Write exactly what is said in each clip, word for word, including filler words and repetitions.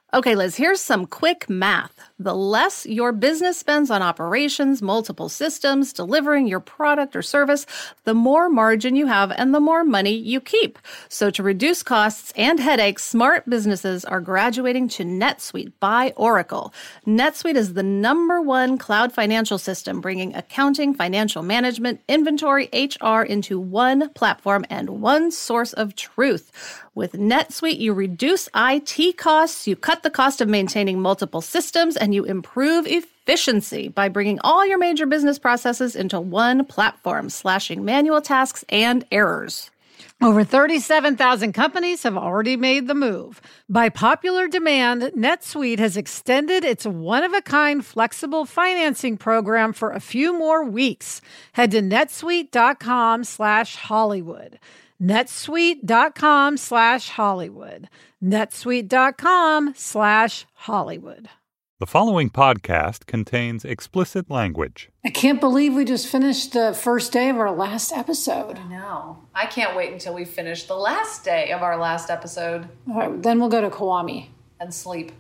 Okay, Liz, here's some quick math. The less your business spends on operations, multiple systems, delivering your product or service, the more margin you have and the more money you keep. So to reduce costs and headaches, smart businesses are graduating to NetSuite by Oracle. NetSuite is the number one cloud financial system, bringing accounting, financial management, inventory, H R into one platform and one source of truth. With NetSuite, you reduce I T costs, you cut the cost of maintaining multiple systems, and you improve efficiency by bringing all your major business processes into one platform, slashing manual tasks and errors. Over thirty-seven thousand companies have already made the move. By popular demand, NetSuite has extended its one-of-a-kind flexible financing program for a few more weeks. Head to netsuite.com slash Hollywood. netsuite.com slash Hollywood. netsuite.com slash Hollywood. The following podcast contains explicit language. I can't believe we just finished the first day of our last episode. I know. I can't wait until we finish the last day of our last episode. All right, then we'll go to Kiwami. And sleep.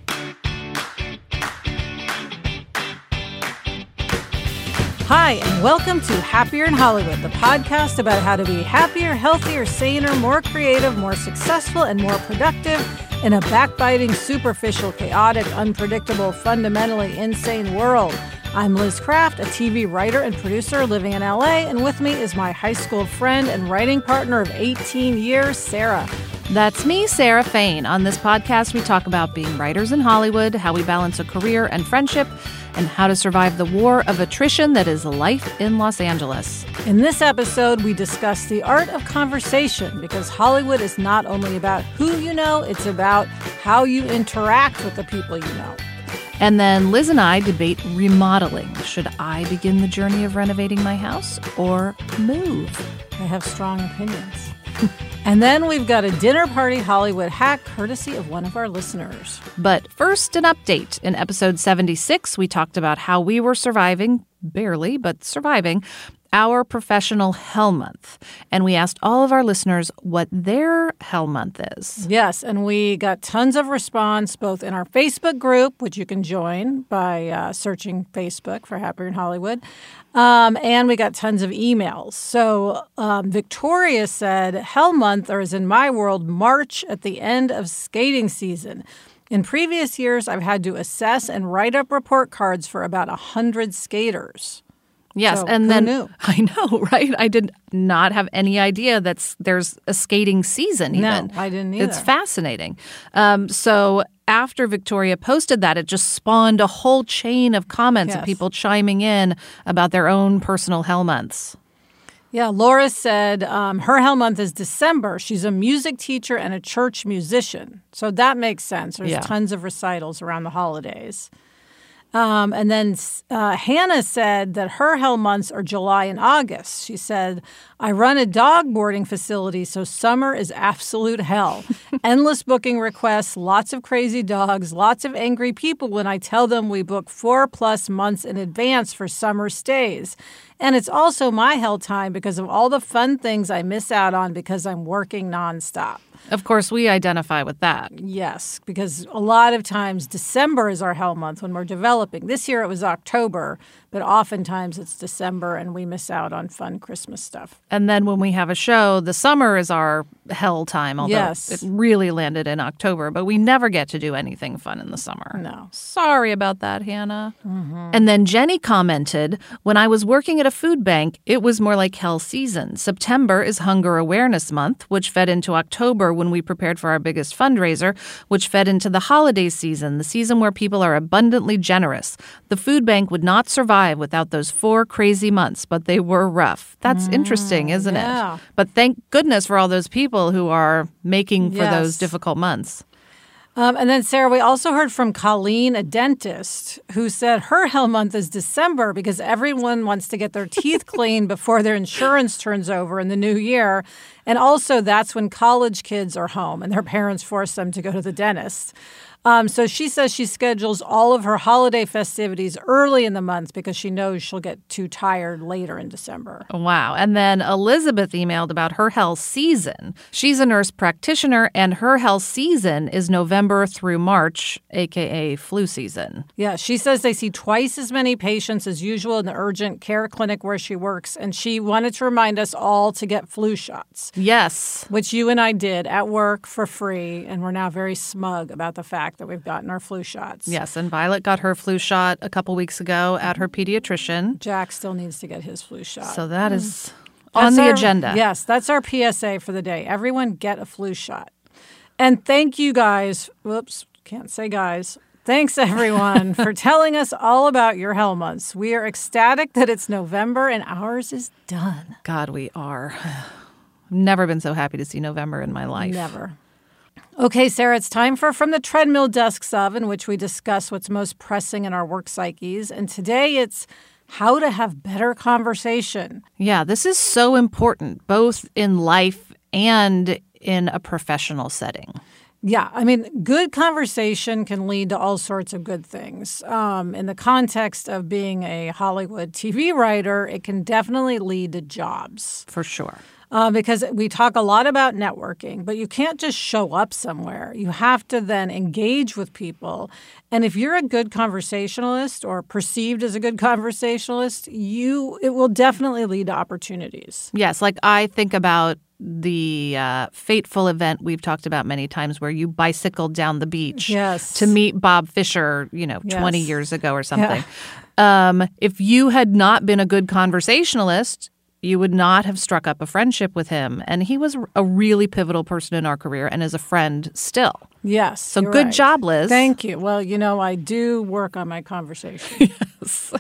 Hi, and welcome to Happier in Hollywood, the podcast about how to be happier, healthier, saner, more creative, more successful, and more productive in a backbiting, superficial, chaotic, unpredictable, fundamentally insane world. I'm Liz Craft, a T V writer and producer living in L A, and with me is my high school friend and writing partner of eighteen years, Sarah. That's me, Sarah Fain. On this podcast, we talk about being writers in Hollywood, how we balance a career and friendship, and how to survive the war of attrition that is life in Los Angeles. In this episode, we discuss the art of conversation, because Hollywood is not only about who you know, it's about how you interact with the people you know. And then Liz and I debate remodeling. Should I begin the journey of renovating my house or move? I have strong opinions. And then we've got a dinner party Hollywood hack courtesy of one of our listeners. But first, an update. In episode seventy-six, we talked about how we were surviving, barely, but surviving, our professional Hell Month. And we asked all of our listeners what their Hell Month is. Yes, and we got tons of response both in our Facebook group, which you can join by uh, searching Facebook for Happier in Hollywood, um, and we got tons of emails. So um, Victoria said, Hell Month, or as in my world, March at the end of skating season. In previous years, I've had to assess and write up report cards for about one hundred skaters. Yes, so, and who then knew? I know, right? I did not have any idea that there's a skating season even. No, I didn't either. It's fascinating. Um, so after Victoria posted that, it just spawned a whole chain of comments yes. of people chiming in about their own personal Hell Months. Yeah, Laura said um, her Hell Month is December. She's a music teacher and a church musician. So that makes sense. There's yeah. tons of recitals around the holidays. Um, and then uh, Hannah said that her Hell Months are July and August. She said, I run a dog boarding facility, so summer is absolute hell. Endless booking requests, lots of crazy dogs, lots of angry people when I tell them we book four plus months in advance for summer stays. And it's also my hell time because of all the fun things I miss out on because I'm working nonstop. Of course, we identify with that. Yes, because a lot of times December is our Hell Month when we're developing. This year it was October, but oftentimes it's December and we miss out on fun Christmas stuff. And then when we have a show, the summer is our hell time, although yes. it really landed in October. But we never get to do anything fun in the summer. No. Sorry about that, Hannah. Mm-hmm. And then Jenny commented, when I was working at a food bank, it was more like hell season. September is Hunger Awareness Month, which fed into October when we prepared for our biggest fundraiser, which fed into the holiday season, the season where people are abundantly generous. The food bank would not survive without those four crazy months, but they were rough. That's mm, interesting, isn't yeah. it? But thank goodness for all those people who are making for yes. those difficult months. Um, and then, Sarah, we also heard from Colleen, a dentist, who said her Hell Month is December because everyone wants to get their teeth cleaned before their insurance turns over in the new year. And also, that's when college kids are home and their parents force them to go to the dentist. Um, so she says she schedules all of her holiday festivities early in the month because she knows she'll get too tired later in December. Wow. And then Elizabeth emailed about her health season. She's a nurse practitioner, and her health season is November through March, a k a flu season. Yeah, she says they see twice as many patients as usual in the urgent care clinic where she works, and she wanted to remind us all to get flu shots. Yes. Which you and I did at work for free, and we're now very smug about the fact that we've gotten our flu shots. Yes, and Violet got her flu shot a couple weeks ago at her pediatrician. Jack still needs to get his flu shot. So that is That's on the our, agenda. Yes, that's our P S A for the day. Everyone get a flu shot. And thank you guys. Whoops, can't say guys. Thanks, everyone, for telling us all about your hell months. We are ecstatic that it's November and ours is done. God, we are. Never been so happy to see November in my life. Never. Okay, Sarah, it's time for From the Treadmill Desks Of, in which we discuss what's most pressing in our work psyches. And today it's how to have better conversation. Yeah, this is so important, both in life and in a professional setting. Yeah, I mean, good conversation can lead to all sorts of good things. Um, in the context of being a Hollywood T V writer, it can definitely lead to jobs. For sure. Uh, because we talk a lot about networking, but you can't just show up somewhere. You have to then engage with people. And if you're a good conversationalist or perceived as a good conversationalist, you it will definitely lead to opportunities. Yes, like I think about the uh, fateful event we've talked about many times where you bicycled down the beach Yes. to meet Bob Fisher, you know, Yes. twenty years ago or something. Yeah. Um, if you had not been a good conversationalist, you would not have struck up a friendship with him. And he was a really pivotal person in our career and is a friend still. Yes. So you're good right. job, Liz. Thank you. Well, you know, I do work on my conversation. Yes.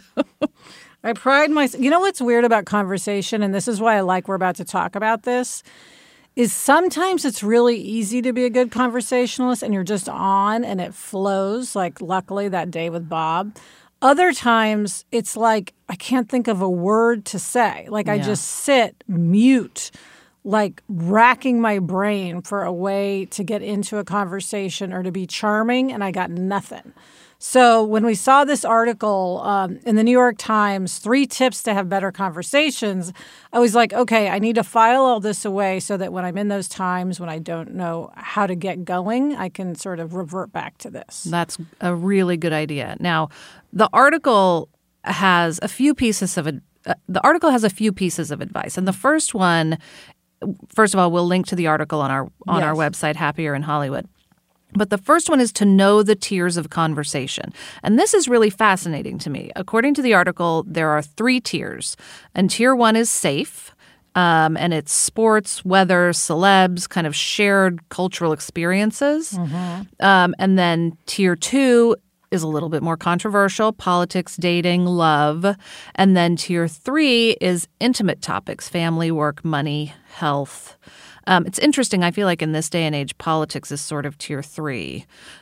I pride myself. You know what's weird about conversation, and this is why I like we're about to talk about this, is sometimes it's really easy to be a good conversationalist and you're just on and it flows, like luckily that day with Bob. Other times it's like I can't think of a word to say. Like I Yeah. just sit mute, like racking my brain for a way to get into a conversation or to be charming, and I got nothing. So when we saw this article um, in the New York Times, three tips to have better conversations, I was like, okay, I need to file all this away so that when I'm in those times when I don't know how to get going, I can sort of revert back to this. That's a really good idea. Now, the article has a few pieces of ad- uh, the article has a few pieces of advice, and the first one, first of all, we'll link to the article on our on Yes. our website, Happier in Hollywood. But the first one is to know the tiers of conversation. And this is really fascinating to me. According to the article, there are three tiers. And tier one is safe. Um, and it's sports, weather, celebs, kind of shared cultural experiences. Mm-hmm. Um, and then tier two is a little bit more controversial, politics, dating, love. And then tier three is intimate topics, family, work, money, health. Um, it's interesting. I feel like in this day and age, politics is sort of tier three.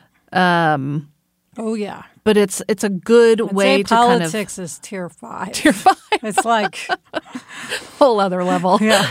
Um, oh, yeah. but it's it's a good I'd way say to kind of politics is tier five. tier five, It's like, whole other level. yeah.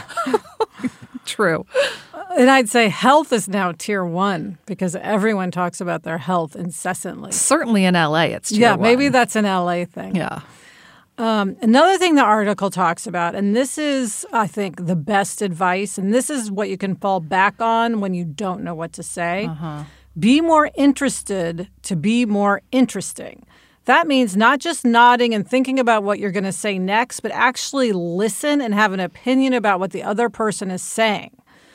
True. And I'd say health is now tier one because everyone talks about their health incessantly. Certainly in L A, it's tier Yeah, one. maybe that's an L A thing. Yeah. Um, another thing the article talks about, and this is, I think, the best advice, and this is what you can fall back on when you don't know what to say. Uh-huh. Be more interested to be more interesting. That means not just nodding and thinking about what you're going to say next, but actually listen and have an opinion about what the other person is saying.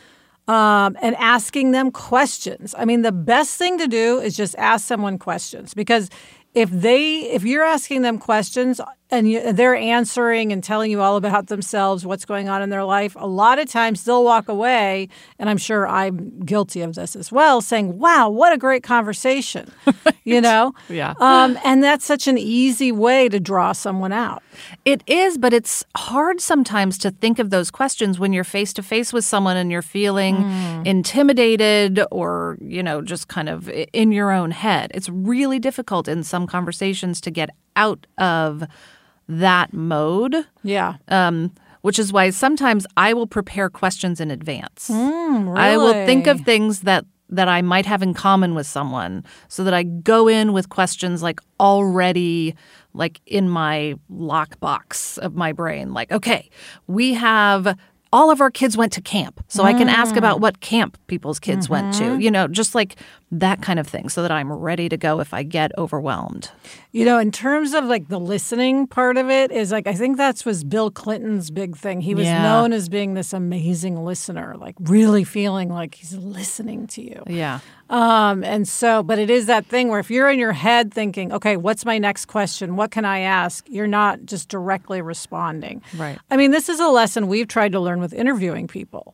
Um, and asking them questions. I mean, the best thing to do is just ask someone questions, because if they, if you're asking them questions and you, they're answering and telling you all about themselves, what's going on in their life, a lot of times they'll walk away, and I'm sure I'm guilty of this as well, saying, wow, what a great conversation, right. you know? Yeah. Um, and that's such an easy way to draw someone out. It is, but it's hard sometimes to think of those questions when you're face to face with someone and you're feeling mm. intimidated or, you know, just kind of in your own head. It's really difficult in some conversations to get out of that mode. Yeah. Um, which is why sometimes I will prepare questions in advance. Mm, really? I will think of things that that I might have in common with someone so that I go in with questions like already like in my lockbox of my brain. Like, okay, we have all of our kids went to camp, so mm. I can ask about what camp people's kids mm-hmm. went to, you know, just like that kind of thing so that I'm ready to go if I get overwhelmed. You know, in terms of like the listening part of it is like, I think that's was Bill Clinton's big thing. He was yeah. known as being this amazing listener, like really feeling like he's listening to you. Yeah. Um, and so, but it is that thing where if you're in your head thinking, okay, what's my next question? What can I ask? You're not just directly responding. Right. I mean, this is a lesson we've tried to learn with interviewing people.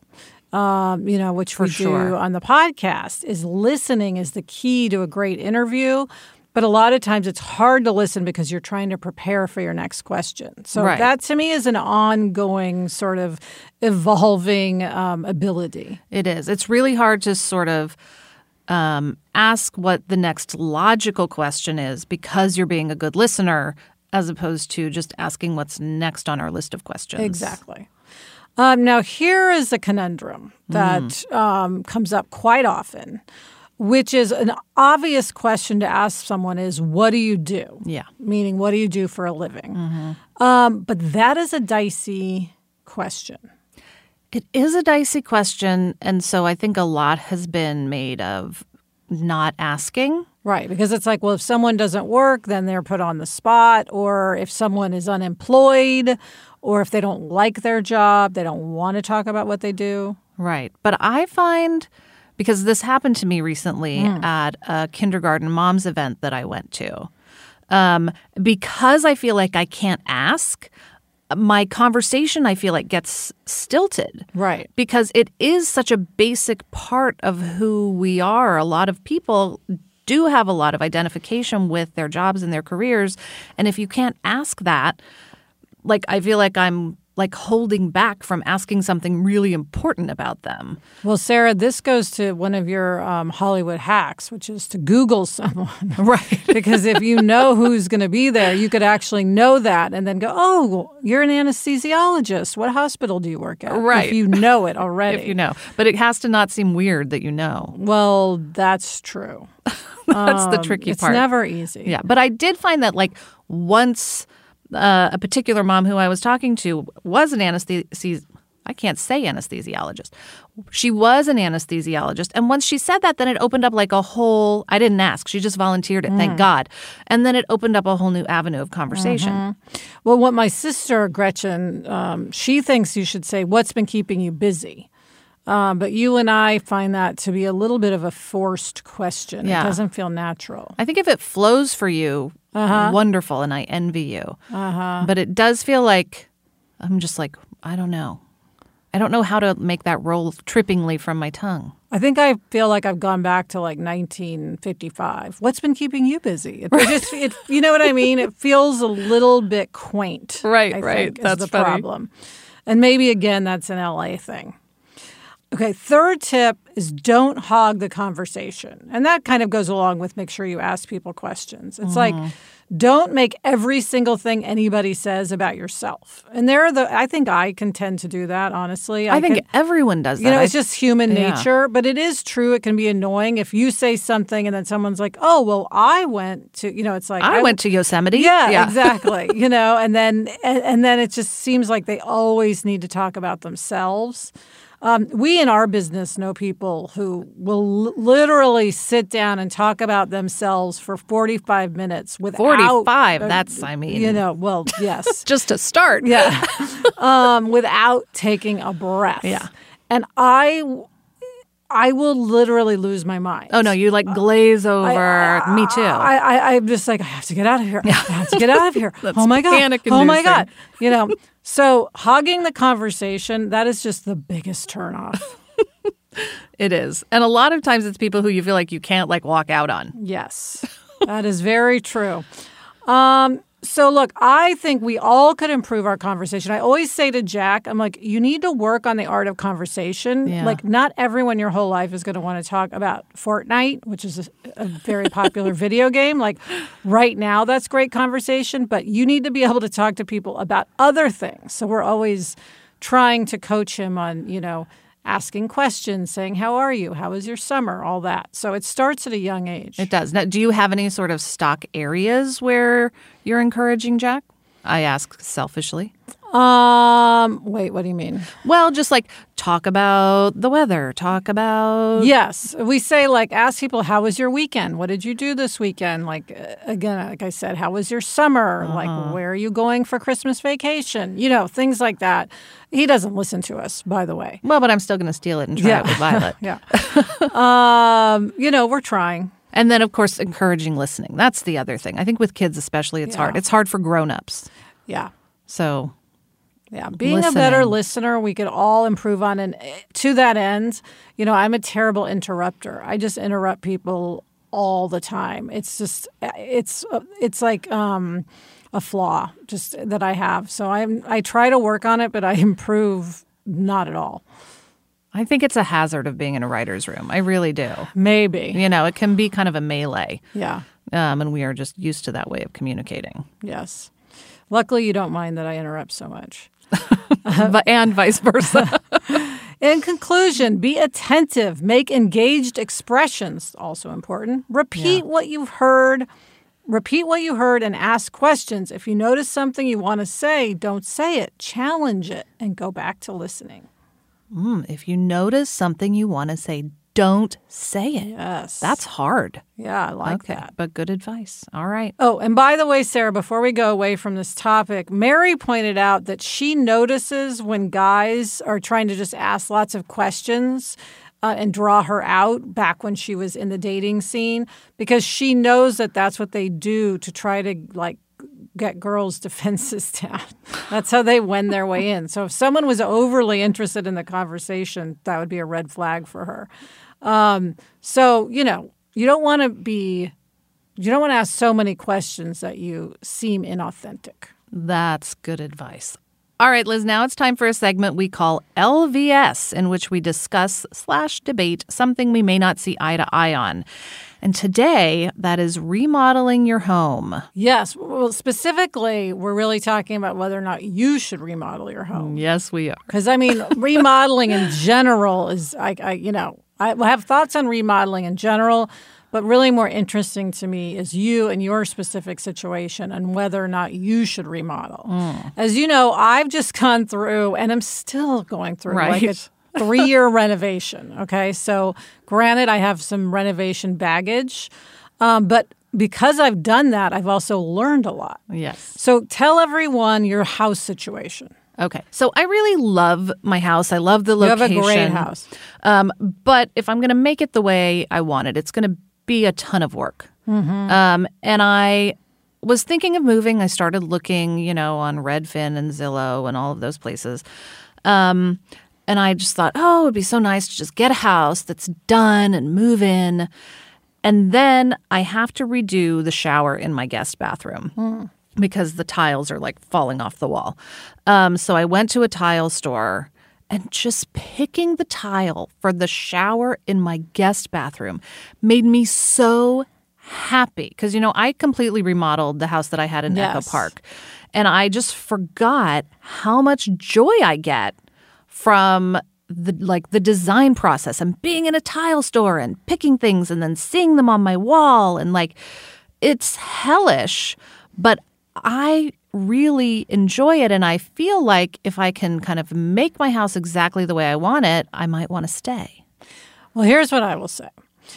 Um, you know, which For we sure. do on the podcast, is listening is the key to a great interview. But a lot of times it's hard to listen because you're trying to prepare for your next question. So right. that to me is an ongoing sort of evolving um, ability. It is. It's really hard to sort of um, ask what the next logical question is because you're being a good listener as opposed to just asking what's next on our list of questions. Exactly. Um, now, here is a conundrum that mm. um, comes up quite often, which is an obvious question to ask someone is, what do you do? Yeah. Meaning, what do you do for a living? Mm-hmm. Um, but that is a dicey question. It is a dicey question, and so I think a lot has been made of not asking. Right, because it's like, well, if someone doesn't work, then they're put on the spot, or if someone is unemployed, or if they don't like their job, they don't want to talk about what they do. Right. But I find, because this happened to me recently mm. at a kindergarten moms event that I went to, um, because I feel like I can't ask, my conversation, I feel like, gets stilted. Right. Because it is such a basic part of who we are. A lot of people do have a lot of identification with their jobs and their careers. And if you can't ask that, like, I feel like I'm like holding back from asking something really important about them. Well, Sarah, this goes to one of your um, Hollywood hacks, which is to Google someone. Right. Because if you know who's going to be there, you could actually know that and then go, oh, you're an anesthesiologist. What hospital do you work at? Right. If you know it already. If you know. But it has to not seem weird that you know. Well, that's true. That's um, the tricky it's part. It's never easy. Yeah. But I did find that, like, once uh, a particular mom who I was talking to was an anesthesi- I can't say anesthesiologist. She was an anesthesiologist. And once she said that, then it opened up like a whole, I didn't ask. She just volunteered it, mm. thank God. And then it opened up a whole new avenue of conversation. Mm-hmm. Well, what my sister, Gretchen, um, she thinks you should say, what's been keeping you busy? Um, but you and I find that to be a little bit of a forced question. Yeah. It doesn't feel natural. I think if it flows for you, uh-huh. wonderful, and I envy you. Uh-huh. But it does feel like, I'm just like, I don't know. I don't know how to make that roll trippingly from my tongue. I think I feel like I've gone back to like nineteen fifty-five. What's been keeping you busy? It, it just, it, you know what I mean? It feels a little bit quaint. Right, I right. Think, That's is the funny. problem. And maybe, again, that's an L A thing. Okay, third tip is don't hog the conversation. And that kind of goes along with make sure you ask people questions. It's mm-hmm. like, don't make every single thing anybody says about yourself. And there are the, I think I can tend to do that, honestly. I, I think can, everyone does that. You know, it's I, just human yeah. nature. But it is true. It can be annoying if you say something and then someone's like, oh, well, I went to, you know, it's like. I, I went to Yosemite. Yeah, yeah. exactly. You know, and then, and, and then it just seems like they always need to talk about themselves. Um, we in our business know people who will l- literally sit down and talk about themselves for forty-five minutes without... forty-five? Uh, that's, I mean... You know, well, yes. Just to start. Yeah. um, without taking a breath. Yeah. And I... I will literally lose my mind. Oh, no, you like glaze over. I, I, Me too. I, I, I'm just like, I have to get out of here. I have to get out of here. Oh, my God. Panic-inducing. Oh, my God. You know, so hogging the conversation, that is just the biggest turnoff. It is. And a lot of times it's people who you feel like you can't like walk out on. Yes, that is very true. Um, so look, I think we all could improve our conversation. I always say to Jack, I'm like, you need to work on the art of conversation. Yeah. Like not everyone your whole life is going to want to talk about Fortnite, which is a, a very popular video game. Like right now, that's great conversation, but you need to be able to talk to people about other things. So we're always trying to coach him on, you know, asking questions, saying, how are you? How was your summer? All that. So it starts at a young age. It does. Now, do you have any sort of stock areas where you're encouraging Jack? I ask selfishly. Um, wait, what do you mean? Well, just like talk about the weather, talk about... Yes. We say, like, ask people, how was your weekend? What did you do this weekend? Like, uh, again, like I said, how was your summer? Uh-huh. Like, where are you going for Christmas vacation? You know, things like that. He doesn't listen to us, by the way. Well, but I'm still going to steal it and try yeah. it with Violet. yeah. um, you know, we're trying. And then, of course, encouraging listening. That's the other thing. I think with kids especially, it's yeah. hard. It's hard for grown-ups. Yeah. So... Yeah, being Listening. a better listener, we could all improve on. And to that end, you know, I'm a terrible interrupter. I just interrupt people all the time. It's just, it's, it's like um, a flaw just that I have. So I'm, I try to work on it, but I improve not at all. I think it's a hazard of being in a writer's room. I really do. Maybe. You know, it can be kind of a melee. Yeah. Um, and we are just used to that way of communicating. Yes. Luckily, you don't mind that I interrupt so much. And vice versa. In conclusion, be attentive. Make engaged expressions, also important. Repeat Yeah. what you've heard. Repeat what you heard and ask questions. If you notice something you want to say, don't say it. Challenge it and go back to listening. Mm, if you notice something you want to say, don't say it. Yes. That's hard. Yeah, I like okay, that. But good advice. All right. Oh, and by the way, Sarah, before we go away from this topic, Mary pointed out that she notices when guys are trying to just ask lots of questions uh, and draw her out back when she was in the dating scene, because she knows that that's what they do to try to, like, get girls' defenses down. That's how they wend their way in. So if someone was overly interested in the conversation, that would be a red flag for her. Um, so, you know, you don't want to be, you don't want to ask so many questions that you seem inauthentic. That's good advice. All right, Liz, now it's time for a segment we call L V S, in which we discuss slash debate something we may not see eye to eye on. And today, that is remodeling your home. Yes. Well, specifically, we're really talking about whether or not you should remodel your home. Yes, we are. Because, I mean, remodeling in general is, I, I, you know, I have thoughts on remodeling in general, but really more interesting to me is you and your specific situation and whether or not you should remodel. Mm. As you know, I've just gone through, and I'm still going through, right. like a three-year renovation, okay? So granted, I have some renovation baggage, um, but because I've done that, I've also learned a lot. Yes. So tell everyone your house situation. Okay. So I really love my house. I love the location. You have a great house. Um, but if I'm going to make it the way I want it, it's going to be a ton of work. Mm-hmm. Um, and I was thinking of moving. I started looking, you know, on Redfin and Zillow and all of those places. Um, and I just thought, oh, it would be so nice to just get a house that's done and move in. And then I have to redo the shower in my guest bathroom. Mm. Because the tiles are like falling off the wall. Um, so I went to a tile store, and just picking the tile for the shower in my guest bathroom made me so happy. Because, you know, I completely remodeled the house that I had in yes. Echo Park. And I just forgot how much joy I get from the like the design process and being in a tile store and picking things and then seeing them on my wall. And like, it's hellish, but I really enjoy it, and I feel like if I can kind of make my house exactly the way I want it, I might want to stay. Well, here's what I will say.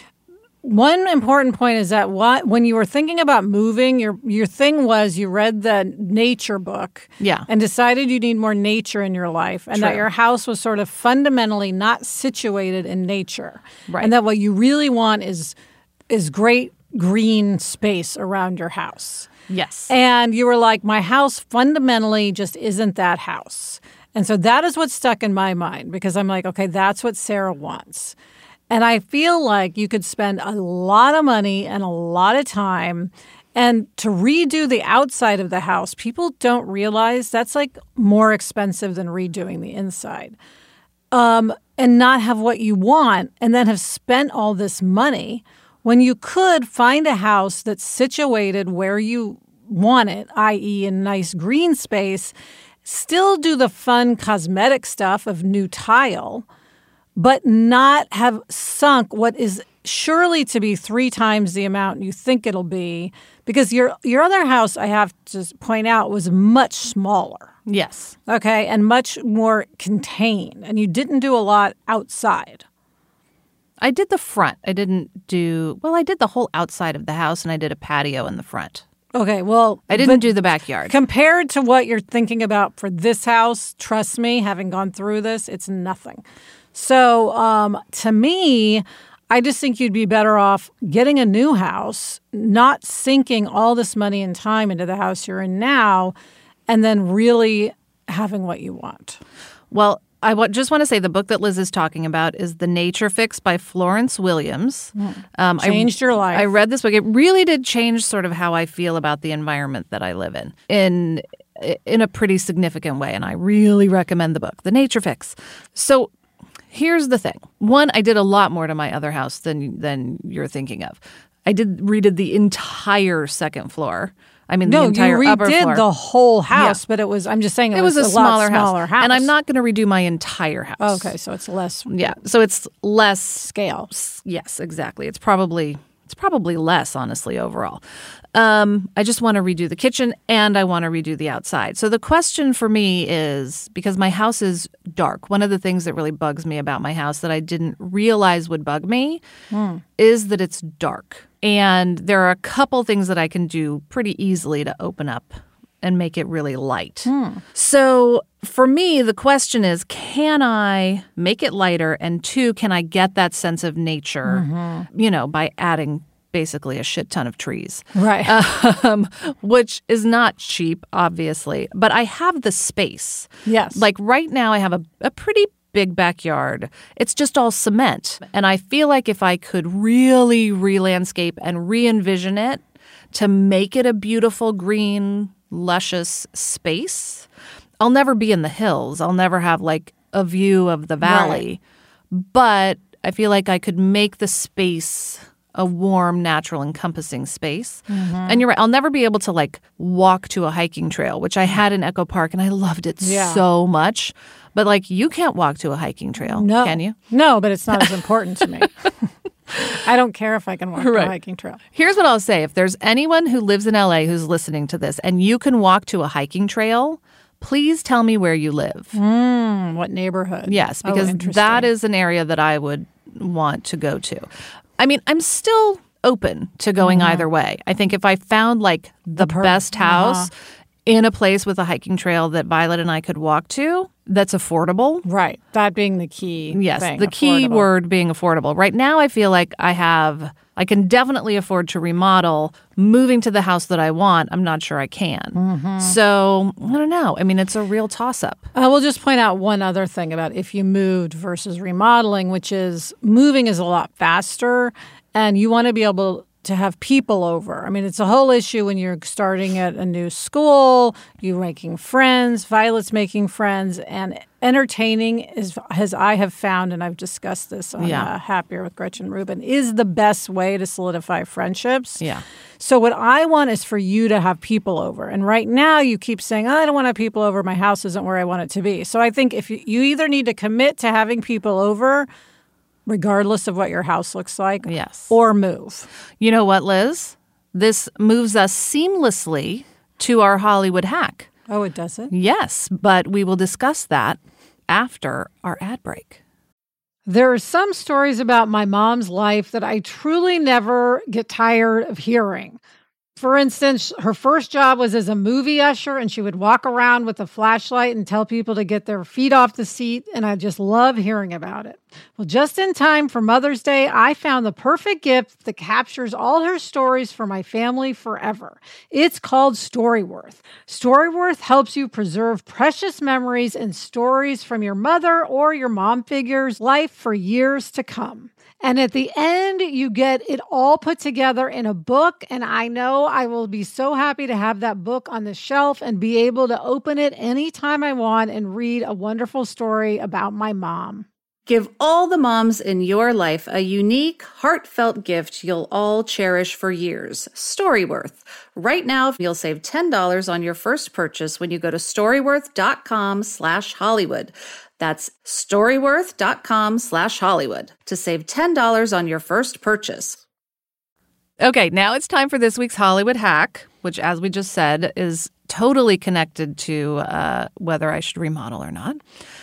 One important point is that what, when you were thinking about moving, your your thing was you read the nature book yeah. and decided you need more nature in your life, and True. that your house was sort of fundamentally not situated in nature. Right. And that what you really want is is great green space around your house. Yes. And you were like, my house fundamentally just isn't that house. And so that is what stuck in my mind, because I'm like, okay, that's what Sarah wants. And I feel like you could spend a lot of money and a lot of time. And to redo the outside of the house, people don't realize that's like more expensive than redoing the inside. Um, and not have what you want, and then have spent all this money when you could find a house that's situated where you want it, that is in nice green space, still do the fun cosmetic stuff of new tile, but not have sunk what is surely to be three times the amount you think it'll be, because your your other house, I have to point out, was much smaller. Yes. Okay, and much more contained, and you didn't do a lot outside. I did the front. I didn't do, well, I did the whole outside of the house, and I did a patio in the front. Okay, well, I didn't do the backyard. Compared to what you're thinking about for this house, trust me, having gone through this, it's nothing. So um, to me, I just think you'd be better off getting a new house, not sinking all this money and time into the house you're in now, and then really having what you want. Well, I w- just want to say the book that Liz is talking about is The Nature Fix by Florence Williams. Um, Changed I, your life. I read this book. It really did change sort of how I feel about the environment that I live in, in in a pretty significant way. And I really recommend the book, The Nature Fix. So here's the thing. One, I did a lot more to my other house than than you're thinking of. I did redid the entire second floor. I mean, no, the entire you upper floor. redid the whole house, Yeah. but it was, I'm just saying it, It was, was a, a smaller, lot smaller house. And I'm not going to redo my entire house. Okay, so it's less. Yeah, so it's less scale. Yes, exactly. It's probably it's probably less, honestly, overall. Um, I just want to redo the kitchen and I want to redo the outside. So the question for me is, because my house is dark, one of the things that really bugs me about my house that I didn't realize would bug me mm. is that it's dark. And there are a couple things that I can do pretty easily to open up and make it really light. Hmm. So for me, the question is, can I make it lighter? And two, can I get that sense of nature, mm-hmm. you know, by adding basically a shit ton of trees? Right. Um, which is not cheap, obviously. But I have the space. Yes. Like right now, I have a, a pretty big backyard. It's just all cement. And I feel like if I could really re-landscape and re-envision it to make it a beautiful green, luscious space, I'll never be in the hills. I'll never have like a view of the valley. Right. But I feel like I could make the space a warm, natural, encompassing space. Mm-hmm. And you're right, I'll never be able to like walk to a hiking trail, which I had in Echo Park and I loved it yeah. so much. But like you can't walk to a hiking trail, no. can you? No, but it's not as important to me. I don't care if I can walk right. to a hiking trail. Here's what I'll say. If there's anyone who lives in L A who's listening to this and you can walk to a hiking trail, please tell me where you live. Mm, what neighborhood? Yes, because oh, that is an area that I would want to go to. I mean, I'm still open to going mm-hmm. either way. I think if I found like the, the per- best house uh-huh. in a place with a hiking trail that Violet and I could walk to, that's affordable. Right. That being the key Yes, thing, the affordable. key word being affordable. Right now, I feel like I have, I can definitely afford to remodel. Moving to the house that I want, I'm not sure I can. Mm-hmm. So, I don't know. I mean, it's a real toss-up. I will just point out one other thing about if you moved versus remodeling, which is moving is a lot faster, and you want to be able to have people over. I mean, it's a whole issue when you're starting at a new school, you're making friends, Violet's making friends, and entertaining is, as I have found, and I've discussed this on yeah. uh, Happier with Gretchen Rubin, is the best way to solidify friendships. Yeah. So what I want is for you to have people over. And right now you keep saying, oh, I don't want to have people over. My house isn't where I want it to be. So I think if you, you either need to commit to having people over, regardless of what your house looks like, yes, or move. You know what, Liz? This moves us seamlessly to our Hollywood hack. Oh, it does it? Yes, but we will discuss that after our ad break. There are some stories about my mom's life that I truly never get tired of hearing. For instance, her first job was as a movie usher, and she would walk around with a flashlight and tell people to get their feet off the seat, and I just love hearing about it. Well, just in time for Mother's Day, I found the perfect gift that captures all her stories for my family forever. It's called Storyworth. Storyworth helps you preserve precious memories and stories from your mother or your mom figure's life for years to come. And at the end, you get it all put together in a book. And I know I will be so happy to have that book on the shelf and be able to open it anytime I want and read a wonderful story about my mom. Give all the moms in your life a unique, heartfelt gift you'll all cherish for years. Storyworth. Right now, you'll save ten dollars on your first purchase when you go to storyworth.com slash Hollywood. That's storyworth.com slash Hollywood to save ten dollars on your first purchase. Okay, now it's time for this week's Hollywood hack, which, as we just said, is totally connected to uh, whether I should remodel or not.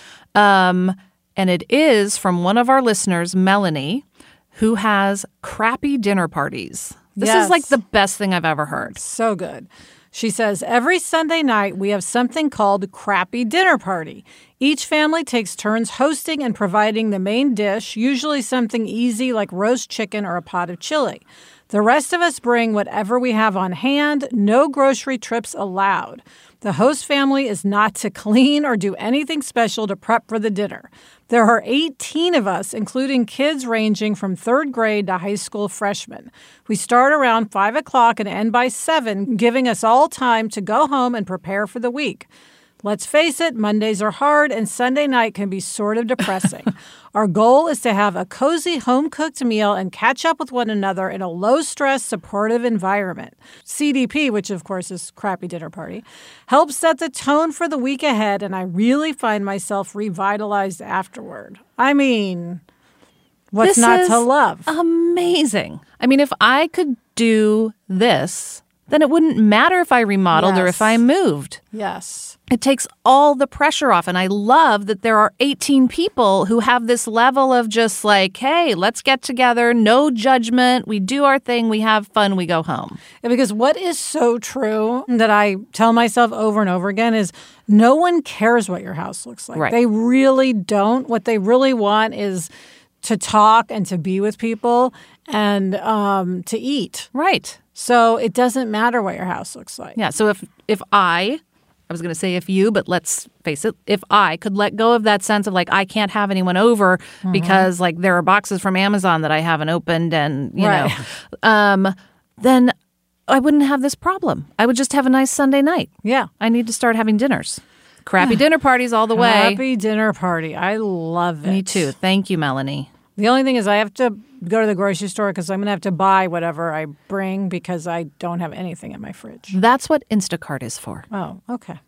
Um... And it is from one of our listeners, Melanie, who has crappy dinner parties. This Yes. is like the best thing I've ever heard. So good. She says, every Sunday night we have something called Crappy Dinner Party. Each family takes turns hosting and providing the main dish, usually something easy like roast chicken or a pot of chili. The rest of us bring whatever we have on hand, no grocery trips allowed. The host family is not to clean or do anything special to prep for the dinner. There are eighteen of us, including kids ranging from third grade to high school freshmen. We start around five o'clock and end by seven, giving us all time to go home and prepare for the week. Let's face it, Mondays are hard and Sunday night can be sort of depressing. Our goal is to have a cozy home-cooked meal and catch up with one another in a low-stress, supportive environment. C D P, which of course is Crappy Dinner Party, helps set the tone for the week ahead, and I really find myself revitalized afterward. I mean, what's This not is to love? Amazing. I mean, if I could do this, then it wouldn't matter if I remodeled or Yes. if I moved. Yes. It takes all the pressure off. And I love that there are eighteen people who have this level of just like, hey, let's get together. No judgment. We do our thing. We have fun. We go home. Yeah, because what is so true that I tell myself over and over again is no one cares what your house looks like. Right. They really don't. What they really want is to talk and to be with people and um, to eat. Right. So it doesn't matter what your house looks like. Yeah. So if if I, I was going to say if you, but let's face it, if I could let go of that sense of like I can't have anyone over Mm-hmm. because like there are boxes from Amazon that I haven't opened and, you Right. know, um, then I wouldn't have this problem. I would just have a nice Sunday night. Yeah. I need to start having dinners. Crappy dinner parties all the way. Happy dinner party. I love it. Me too. Thank you, Melanie. The only thing is I have to go to the grocery store because I'm going to have to buy whatever I bring because I don't have anything in my fridge. That's what Instacart is for. Oh, okay.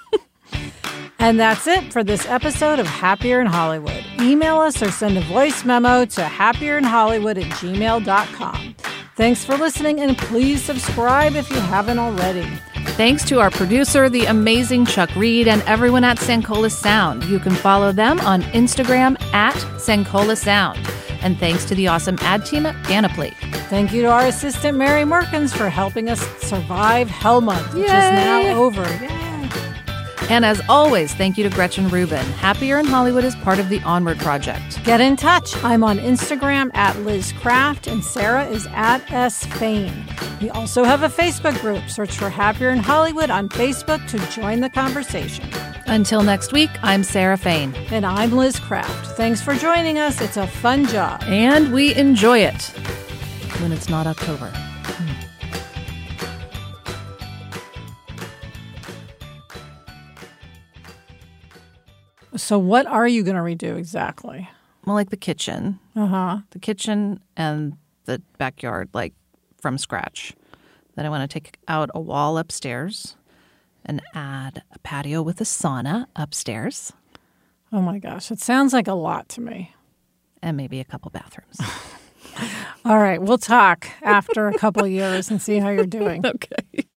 And that's it for this episode of Happier in Hollywood. Email us or send a voice memo to happierInhollywood at gmail dot com. Thanks for listening, and please subscribe if you haven't already. Thanks to our producer, the amazing Chuck Reed, and everyone at Sankola Sound. You can follow them on Instagram at Sankola Sound. And thanks to the awesome ad team at Panoply. Thank you to our assistant, Mary Merkins, for helping us survive Hell Month, which Yay! is now over. Yay! And as always, thank you to Gretchen Rubin. Happier in Hollywood is part of the Onward Project. Get in touch. I'm on Instagram at Liz Craft, and Sarah is at S Fain. We also have a Facebook group. Search for Happier in Hollywood on Facebook to join the conversation. Until next week, I'm Sarah Fain. And I'm Liz Craft. Thanks for joining us. It's a fun job. And we enjoy it when it's not October. So what are you going to redo exactly? Well, like the kitchen. Uh-huh. The kitchen and the backyard, like from scratch. Then I want to take out a wall upstairs and add a patio with a sauna upstairs. Oh my gosh, it sounds like a lot to me. And maybe a couple bathrooms. All right, we'll talk after a couple years and see how you're doing. Okay.